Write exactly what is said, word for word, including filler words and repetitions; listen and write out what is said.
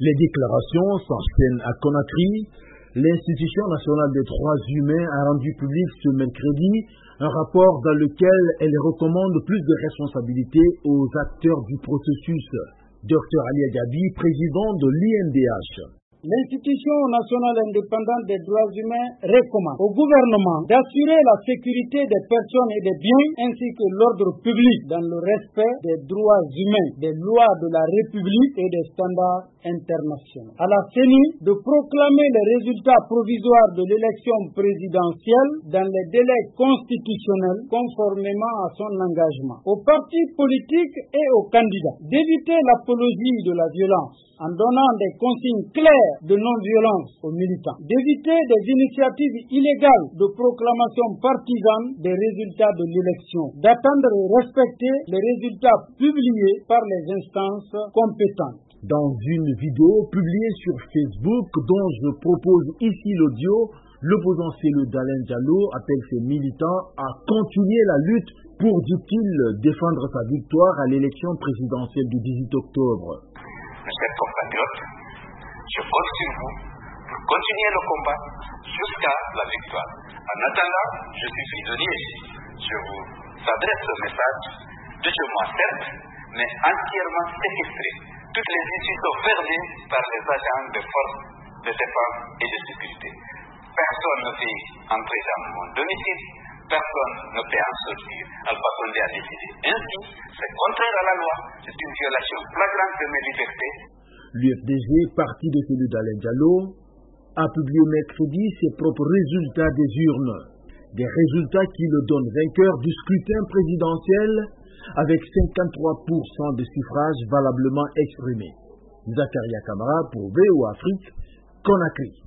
Les déclarations s'enchaînent à Conakry. L'Institution nationale des droits humains a rendu public ce mercredi un rapport dans lequel elle recommande plus de responsabilité aux acteurs du processus. Docteur Ali Agabi, président de l'I N D H. L'Institution nationale indépendante des droits humains recommande au gouvernement d'assurer la sécurité des personnes et des biens ainsi que l'ordre public dans le respect des droits humains, des lois de la République et des standards internationaux. À la C E N I de proclamer les résultats provisoires de l'élection présidentielle dans les délais constitutionnels conformément à son engagement. Aux partis politiques et aux candidats d'éviter l'apologie de la violence en donnant des consignes claires de non-violence aux militants, d'éviter des initiatives illégales de proclamation partisane des résultats de l'élection, d'attendre et respecter les résultats publiés par les instances compétentes. Dans une vidéo publiée sur Facebook dont je propose ici l'audio, l'opposant Cellou Dalein Diallo appelle ses militants à continuer la lutte pour, dit-il, défendre sa victoire à l'élection présidentielle du dix-huit octobre. Mes chers compatriotes, je compte sur vous pour continuer le combat jusqu'à la victoire. En attendant, je suis prisonnier. Je vous adresse ce message de chez moi, certes, mais entièrement séquestré. Toutes les issues sont fermées par les agents de forces de défense et de sécurité. Personne ne peut entrer dans mon domicile, personne ne peut en sortir. Alpha Condé a décidé. Ainsi, c'est contraire à la loi, c'est une violation flagrante de mes libertés. L'U F D G, parti de Cellou Dalein Diallo, a publié mercredi ses propres résultats des urnes. Des résultats qui le donnent vainqueur du scrutin présidentiel avec cinquante-trois pour cent de suffrages valablement exprimés. Zakaria Kamara pour V O Afrique, Conakry.